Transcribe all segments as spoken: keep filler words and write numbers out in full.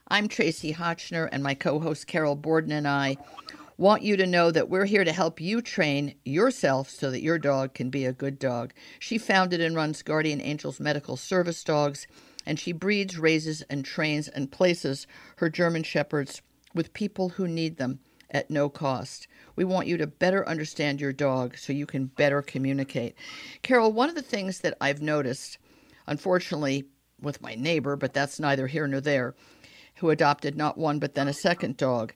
I'm Tracy Hotchner, and my co host Carol Borden and I want you to know that we're here to help you train yourself so that your dog can be a good dog. She founded and runs Guardian Angels Medical Service Dogs, and she breeds, raises, and trains and places her German Shepherds with people who need them at no cost. We want you to better understand your dog so you can better communicate. Carol, one of the things that I've noticed, unfortunately, with my neighbor, but that's neither here nor there, who adopted not one but then a second dog,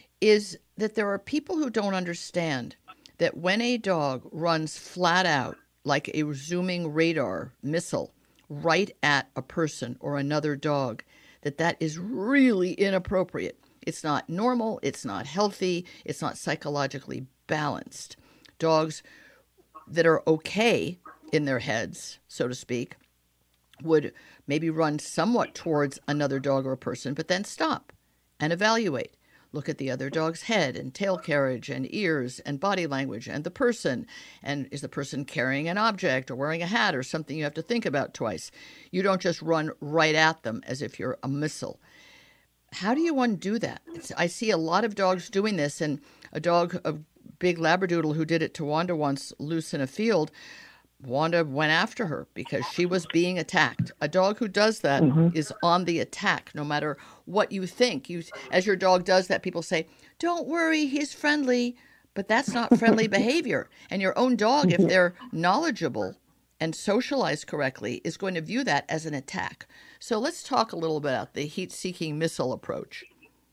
is that there are people who don't understand that when a dog runs flat out like a zooming radar missile right at a person or another dog, that that is really inappropriate. It's not normal, it's not healthy, it's not psychologically balanced. Dogs that are okay in their heads, so to speak, would maybe run somewhat towards another dog or a person, but then stop and evaluate. Look at the other dog's head and tail carriage and ears and body language and the person. And is the person carrying an object or wearing a hat or something you have to think about twice? You don't just run right at them as if you're a missile. How do you undo that? It's, I see a lot of dogs doing this, and a dog, a big Labradoodle who did it to Wanda once loose in a field, Wanda went after her because she was being attacked. A dog who does that Mm-hmm. is on the attack, no matter what you think. You, as your dog does that, people say, "Don't worry, he's friendly," but that's not friendly behavior. And your own dog, if they're knowledgeable and socialized correctly, is going to view that as an attack. So let's talk a little bit about the heat-seeking missile approach.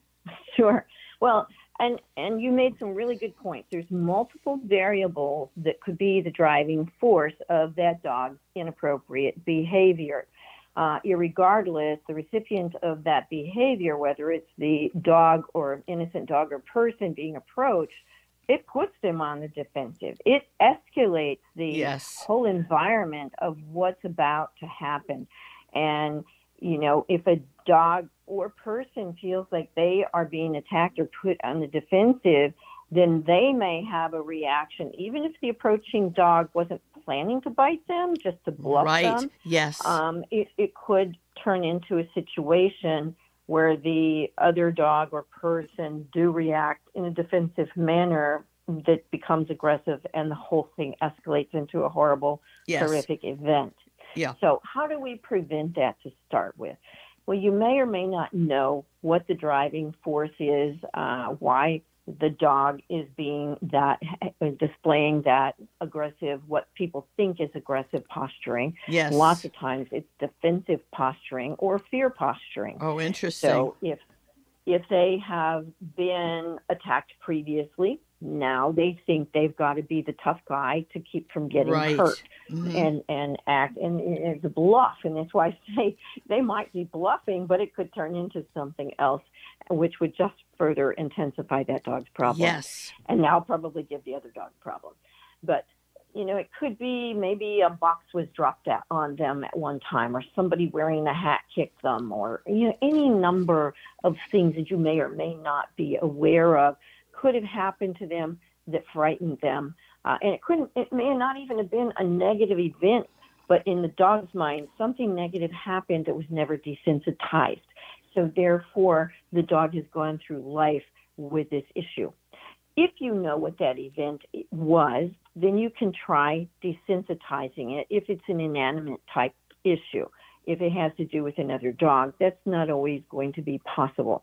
Sure. Well, and and you made some really good points. There's multiple variables that could be the driving force of that dog's inappropriate behavior. Uh, irregardless, the recipient of that behavior, whether it's the dog or an innocent dog or person being approached, it puts them on the defensive. It escalates the Yes. whole environment of what's about to happen. And, you know, if a dog or person feels like they are being attacked or put on the defensive, then they may have a reaction, even if the approaching dog wasn't planning to bite them, just to bluff Right. them. Yes. Um, it, it could turn into a situation where the other dog or person do react in a defensive manner that becomes aggressive, and the whole thing escalates into a horrible, Yes. horrific event. Yeah. So how do we prevent that to start with? Well, you may or may not know what the driving force is, uh, why the dog is being that, displaying that aggressive, what people think is aggressive posturing. Yes. Lots of times it's defensive posturing or fear posturing. Oh, interesting. So if if they have been attacked previously, now they think they've got to be the tough guy to keep from getting Right. hurt Mhm. and, and act. And it's a bluff. And that's why I say they might be bluffing, but it could turn into something else, which would just further intensify that dog's problem. Yes. And now probably give the other dog problem. But, you know, it could be maybe a box was dropped at, on them at one time, or somebody wearing a hat kicked them, or, you know, any number of things that you may or may not be aware of could have happened to them that frightened them. Uh, and it couldn't, it may not even have been a negative event, but in the dog's mind, something negative happened that was never desensitized. So therefore, the dog has gone through life with this issue. If you know what that event was, then you can try desensitizing it if it's an inanimate type issue. If it has to do with another dog, that's not always going to be possible.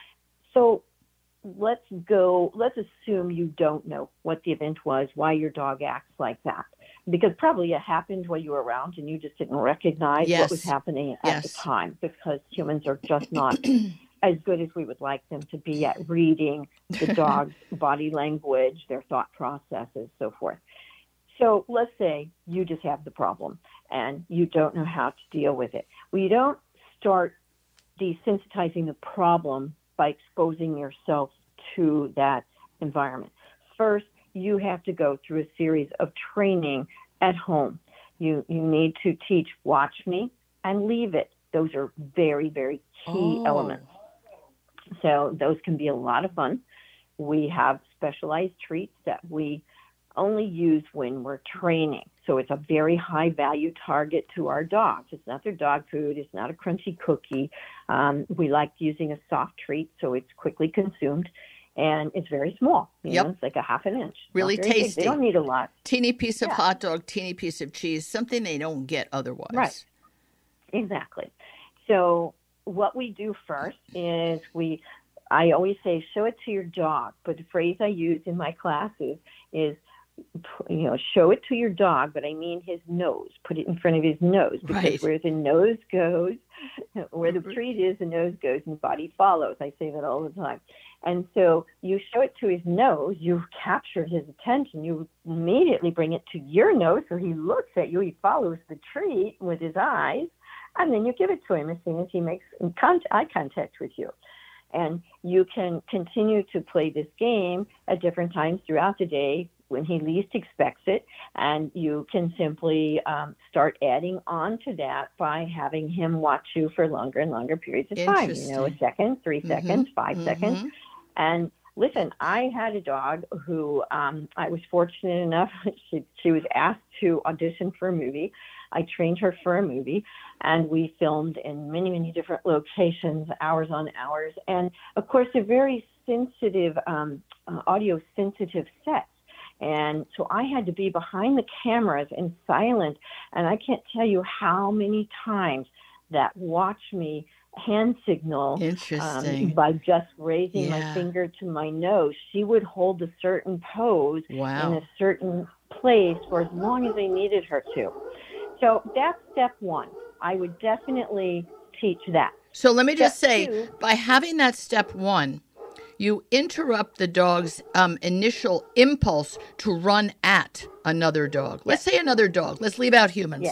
So let's go, let's assume you don't know what the event was, why your dog acts like that. Because probably it happened while you were around and you just didn't recognize Yes. what was happening at Yes. the time, because humans are just not as good as we would like them to be at reading the dog's body language, their thought processes, so forth. So let's say you just have the problem and you don't know how to deal with it. Well, you don't start desensitizing the problem by exposing yourself to that environment. First, you have to go through a series of training at home. You you need to teach watch me and leave it. Those are very, very key Oh. elements. So those can be a lot of fun. We have specialized treats that we only use when we're training. So it's a very high value target to our dogs. It's not their dog food. It's not a crunchy cookie. Um, we like using a soft treat, so it's quickly consumed. And it's very small. You Yep. know, it's like a half an inch. Really Not very big. tasty. They don't need a lot. Teeny piece of Yeah. hot dog, teeny piece of cheese, something they don't get otherwise. Right. Exactly. So what we do first is we, I always say, show it to your dog. But the phrase I use in my classes is, you know, show it to your dog, but I mean his nose. Put it in front of his nose, because Right. where the nose goes, where the treat is, the nose goes and the body follows. I say that all the time. And so you show it to his nose, you capture his attention, you immediately bring it to your nose, so he looks at you, he follows the treat with his eyes, and then you give it to him as soon as he makes con- eye contact with you. And you can continue to play this game at different times throughout the day when he least expects it, and you can simply um, start adding on to that by having him watch you for longer and longer periods of time. You know, a second, three Mhm. seconds, five Mhm. seconds. And listen, I had a dog who um, I was fortunate enough, she, she was asked to audition for a movie. I trained her for a movie, and we filmed in many, many different locations, hours on hours. And of course, they're very sensitive, um, uh, audio sensitive sets. And so I had to be behind the cameras and silent. And I can't tell you how many times that watch me hand signal Interesting. um, by just raising Yeah. my finger to my nose. She would hold a certain pose Wow. in a certain place for as long as I needed her to. So that's step one. I would definitely teach that. So let me just Step say, two- by having that step one, you interrupt the dog's um, initial impulse to run at another dog. Let's say another dog. Let's leave out humans.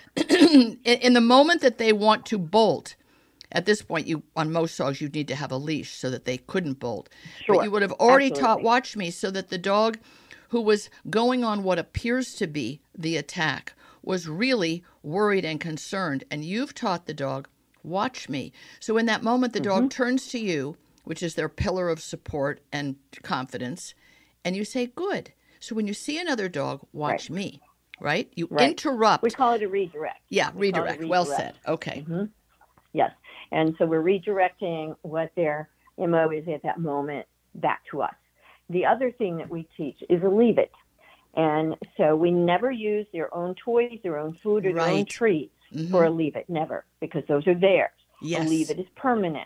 in, in the moment that they want to bolt, at this point, you on most dogs, you'd need to have a leash so that they couldn't bolt. Sure. But you would have already taught Absolutely. Watch Me so that the dog who was going on what appears to be the attack was really worried and concerned. And you've taught the dog, watch me. So in that moment, the Mm-hmm. dog turns to you, which is their pillar of support and confidence, and you say, good. So when you see another dog, watch Right. me, right? You Right. interrupt. We call it a redirect. yeah, we call it redirect. Well redirect. said. Okay. Mhm. Yes. And so we're redirecting what their M O is at that moment back to us. The other thing that we teach is a leave it. And so we never use their own toys, their own food, or their own Right. treats Mhm. for a leave it. Never, because those are theirs. Yes. A leave it is permanent.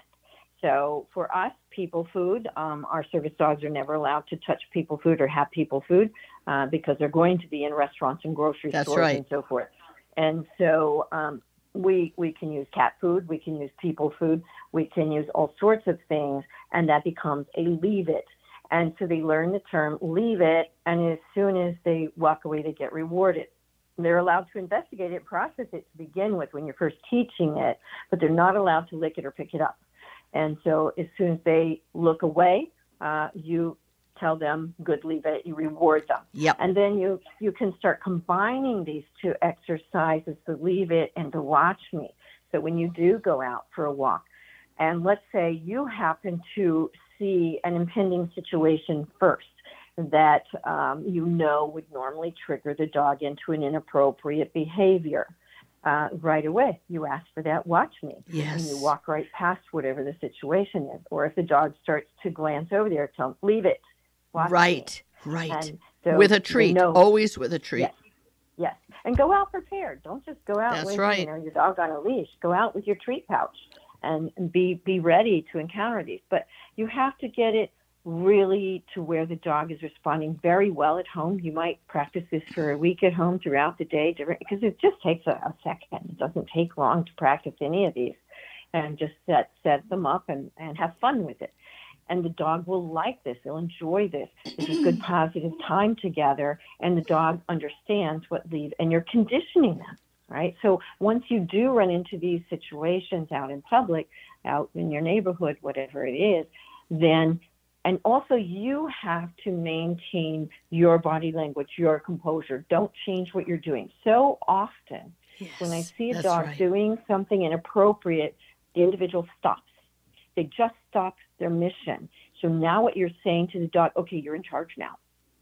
So for us, people food, um, our service dogs are never allowed to touch people food or have people food uh, because they're going to be in restaurants and grocery That's stores right. and so forth. And so um, we we can use cat food, we can use people food, we can use all sorts of things, and that becomes a leave it. And so they learn the term leave it, and as soon as they walk away, they get rewarded. They're allowed to investigate it, process it to begin with when you're first teaching it, but they're not allowed to lick it or pick it up. And so as soon as they look away, uh, you tell them, good, leave it, you reward them. Yep. And then you, you can start combining these two exercises, the leave it and the watch me. So when you do go out for a walk, and let's say you happen to see an impending situation first that um, you know would normally trigger the dog into an inappropriate behavior. Uh, right away, you ask for that watch me. Yes. And you walk right past whatever the situation is. Or if the dog starts to glance over there, tell them, leave it. Watch Right. me. Right. And so with a they treat. know- Always with a treat. Yes. Yes. And go out prepared. Don't just go out That's with right. you know, your dog on a leash. Go out with your treat pouch and be, be ready to encounter these. But you have to get it really to where the dog is responding very well at home. You might practice this for a week at home throughout the day, different, because it just takes a, a second. It doesn't take long to practice any of these, and just set set them up and, and have fun with it. And the dog will like this. They'll enjoy this. This is good, positive time together, and the dog understands what leave, and you're conditioning them, right? So once you do run into these situations out in public, out in your neighborhood, whatever it is, then and also you have to maintain your body language, your composure. Don't change what you're doing. So often Yes, when I see a that's dog right. doing something inappropriate, the individual stops. They just stop their mission. So now what you're saying to the dog, okay, you're in charge now.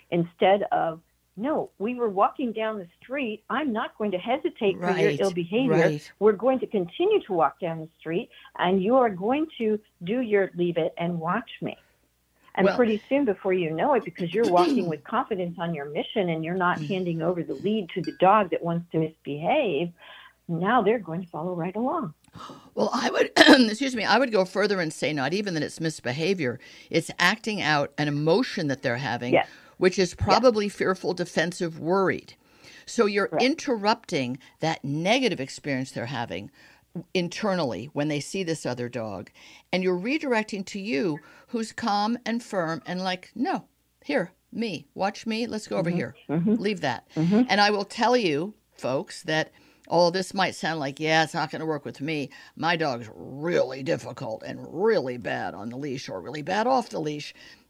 instead of, no, we were walking down the street. I'm not going to hesitate Right, for your ill behavior. right. We're going to continue to walk down the street, and you are going to do your leave it and watch me. And Well- pretty soon, before you know it, because you're walking with confidence on your mission and you're not handing over the lead to the dog that wants to misbehave, now they're going to follow right along. Well, I would, excuse me, I would go further and say not even that it's misbehavior, it's acting out an emotion that they're having, Yes. which is probably fearful, defensive, worried. So you're Correct. interrupting that negative experience they're having internally when they see this other dog, and you're redirecting to you who's calm and firm and like, no, here, me, watch me, let's go over here, leave that. And I will tell you, folks, that all this might sound like, yeah, it's not going to work with me. My dog's really difficult and really bad on the leash or really bad off the leash.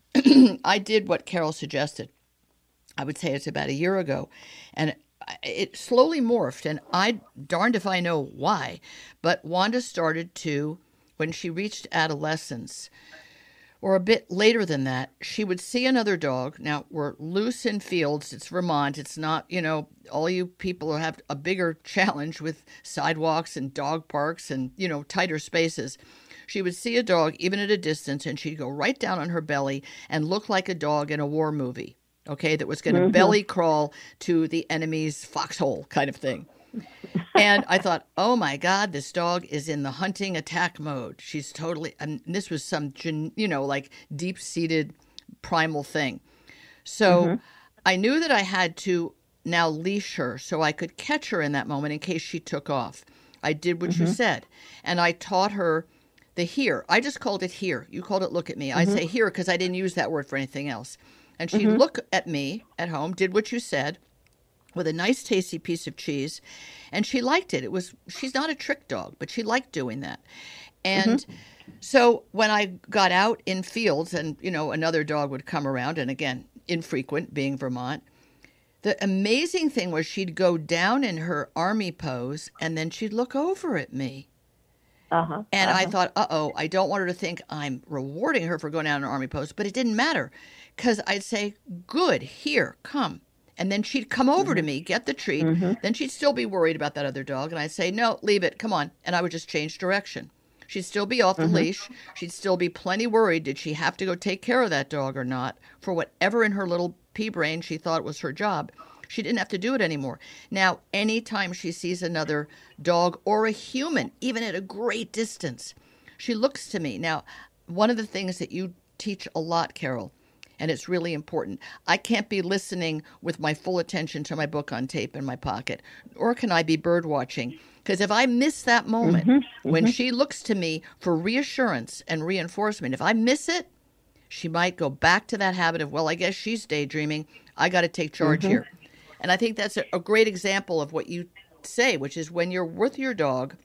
I did what Carol suggested. I would say it's about a year ago. And it slowly morphed. And I darned if I know why. But Wanda started to, when she reached adolescence, or a bit later than that, she would see another dog. Now, we're loose in fields. It's Vermont. It's not, you know, all you people who have a bigger challenge with sidewalks and dog parks and, you know, tighter spaces. She would see a dog, even at a distance, and she'd go right down on her belly and look like a dog in a war movie, okay, that was going to mm-hmm. belly crawl to the enemy's foxhole kind of thing. And I thought, oh my God, this dog is in the hunting attack mode. She's totally, and this was some, you know, like deep-seated primal thing. So mm-hmm. I knew that I had to now leash her so I could catch her in that moment in case she took off. I did what mm-hmm. you said. And I taught her the here. I just called it here. You called it look at me. Mm-hmm. I say here because I didn't use that word for anything else. And she'd mm-hmm. look at me at home, did what you said, with a nice tasty piece of cheese, and she liked it. It was, she's not a trick dog, but she liked doing that. And mm-hmm. so when I got out in fields and, you know, another dog would come around, and again, infrequent being Vermont, the amazing thing was she'd go down in her army pose and then she'd look over at me. Uh-huh, and uh-huh. I thought, uh-oh, I don't want her to think I'm rewarding her for going down in an army pose, but it didn't matter because I'd say, good, here, come. And then she'd come over mm-hmm. to me, get the treat. Mm-hmm. Then she'd still be worried about that other dog. And I'd say, no, leave it. Come on. And I would just change direction. She'd still be off the mm-hmm. leash. She'd still be plenty worried. Did she have to go take care of that dog or not? For whatever in her little pea brain she thought was her job. She didn't have to do it anymore. Now, anytime she sees another dog or a human, even at a great distance, she looks to me. Now, one of the things that you teach a lot, Carol, and it's really important. I can't be listening with my full attention to my book on tape in my pocket, or can I be bird watching? Because if I miss that moment mm-hmm, when mm-hmm. she looks to me for reassurance and reinforcement, if I miss it, she might go back to that habit of, well, I guess she's daydreaming. I got to take charge mm-hmm. here. And I think that's a, a great example of what you say, which is when you're with your dog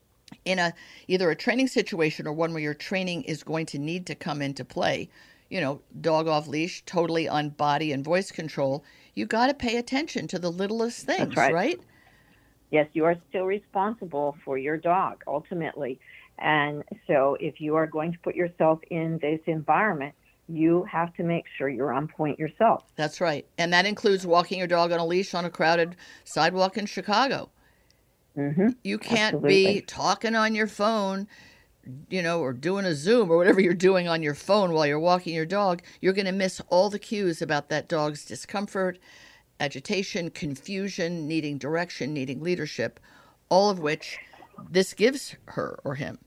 in a either a training situation or one where your training is going to need to come into play, you know, dog off leash, totally on body and voice control, you got to pay attention to the littlest things, That's right. right? Yes, you are still responsible for your dog, ultimately. And so if you are going to put yourself in this environment, you have to make sure you're on point yourself. That's right. And that includes walking your dog on a leash on a crowded sidewalk in Chicago. Mm-hmm. You can't Absolutely. be talking on your phone, you know, or doing a Zoom or whatever you're doing on your phone while you're walking your dog. You're going to miss all the cues about that dog's discomfort, agitation, confusion, needing direction, needing leadership, all of which this gives her or him.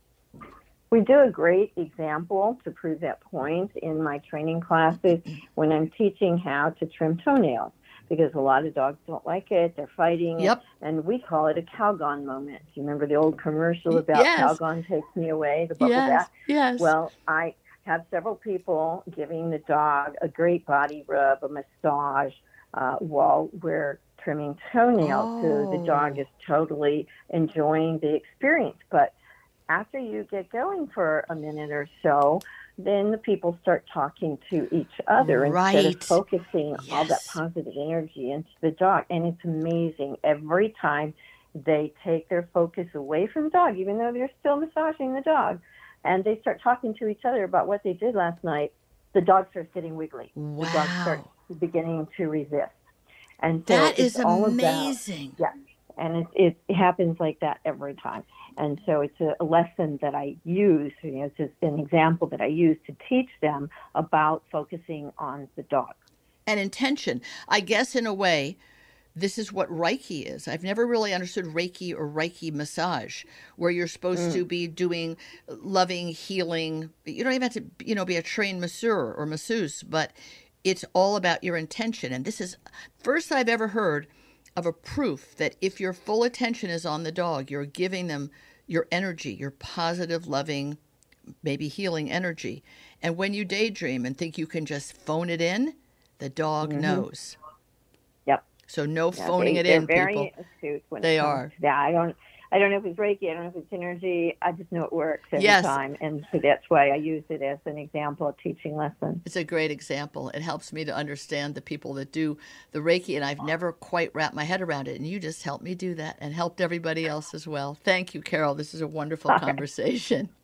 We do a great example to prove that point in my training classes when I'm teaching how to trim toenails, because a lot of dogs don't like it. They're fighting Yep. it, and we call it a Calgon moment. Do you remember the old commercial about Yes. Calgon takes me away, the bubble Yes, bath? yes. Well, I have several people giving the dog a great body rub, a massage, uh, while we're trimming toenails. So the dog is totally enjoying the experience. But after you get going for a minute or so, then the people start talking to each other Right. instead of focusing all that Yes. positive energy into the dog. And it's amazing. Every time they take their focus away from the dog, even though they're still massaging the dog, and they start talking to each other about what they did last night, the dog starts getting wiggly. The dog Wow. starts is beginning to resist. And so That it's is all amazing. about, yeah, and it, it happens like that every time. And so it's a, a lesson that I use, you know, it's just an example that I use to teach them about focusing on the dog. And intention. I guess in a way, this is what Reiki is. I've never really understood Reiki or Reiki massage, where you're supposed Mm. to be doing loving, healing. You don't even have to, you know, be a trained masseur or masseuse, but it's all about your intention. And this is first I've ever heard of a proof that if your full attention is on the dog, you're giving them your energy, your positive, loving, maybe healing energy. And when you daydream and think you can just phone it in, the dog Mm-hmm. knows. Yep. So no Yeah, phoning they, it they're in, very people. astute when They it comes are. to that. I don't, I don't know if it's Reiki. I don't know if it's energy. I just know it works every Yes. time, and so that's why I use it as an example of teaching lessons. It's a great example. It helps me to understand the people that do the Reiki, and I've never quite wrapped my head around it. And you just helped me do that and helped everybody else as well. Thank you, Carol. This is a wonderful conversation.